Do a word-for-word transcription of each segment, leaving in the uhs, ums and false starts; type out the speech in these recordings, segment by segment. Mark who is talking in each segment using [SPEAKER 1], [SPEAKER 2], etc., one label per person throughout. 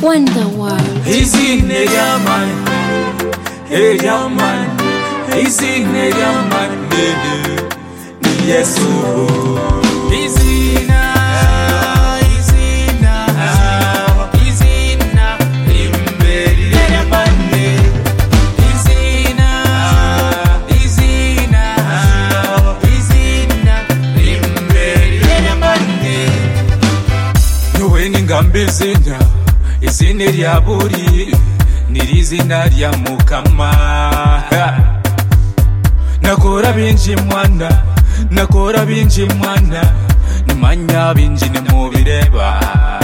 [SPEAKER 1] Wonderworld.
[SPEAKER 2] Izina ryaman, ryaman, izina ryaman, ni Yesu. Izina, izina, izina, imbere ryaman, izina, izina, izina, imbere ryaman. Nuwe ningambe zina. Izina rya buri nirizina rya Mukama. Nakora binji mwana, nakora binji mwana, nimanya binji nimubireba.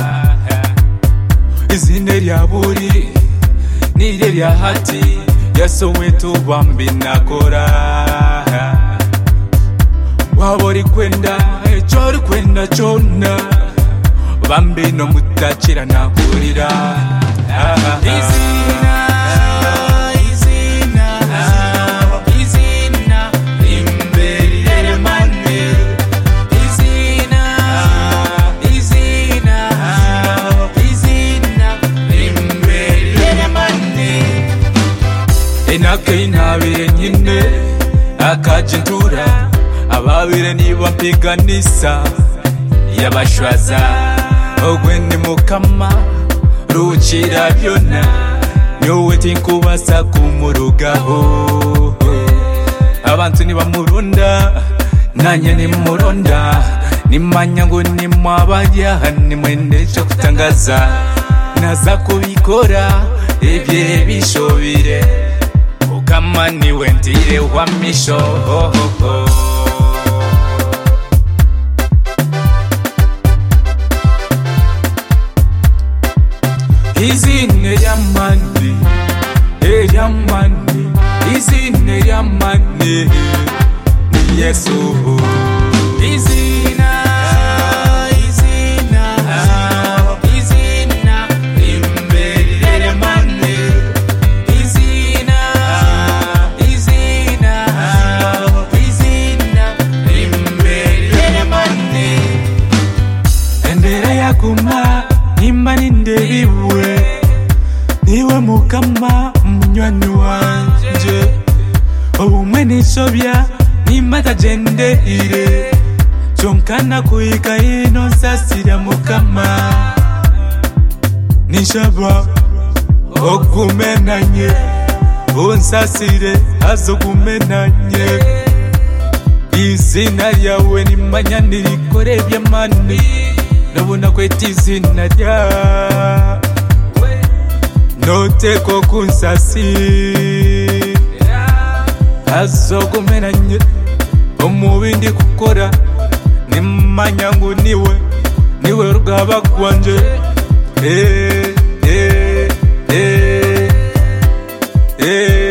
[SPEAKER 2] Izina rya buri nirye rya hati yasowe tubambi nakora. Wabori kwenda echori kwenda chona bambi no mutakira nakurira. Izina, izina, izina, imbere ryaman, izina, izina, izina, imbere ryaman. Enake intabire nyine akajintura ababire niba mpiganisa yabashwaza. Ogwe ni Mukama ruchira byona nyowe tinkubasa kumurugaho. Abantu ni bamurunda nanye ni muronda, nimanya ngo ni mwabaya ni mwende cyo kutangaza. Naza kubikora ebye bishobire Mukama ni wendire wa misho. Izina ryaman, ryaman, izina ryaman, ni Yesu. Izina, izina, izina, imbere ryaman, izina, izina, izina, imbere ryaman. Endera yakuma nimba ninderiwe, niwe Mukama munywani wanje. Obumwe nisobya nimba tajendeire, chonkana kuika ino nsasira Mukama. Nishaba okumenanye, unsasire azokumenanye. Izina ryawe nimanya nirikore by'amani, nobona kweta izina rya noteko kunsasi azogumenanye. Omubindi kukora nimanya ngo niwe niwe rugaba kwanje. Eh eh eh eh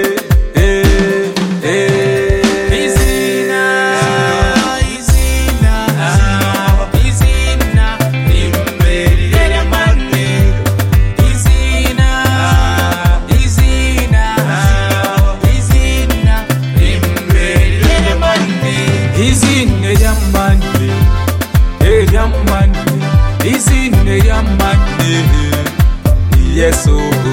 [SPEAKER 2] Izina ryaman, ryaman, izina ryaman, ni Yesu.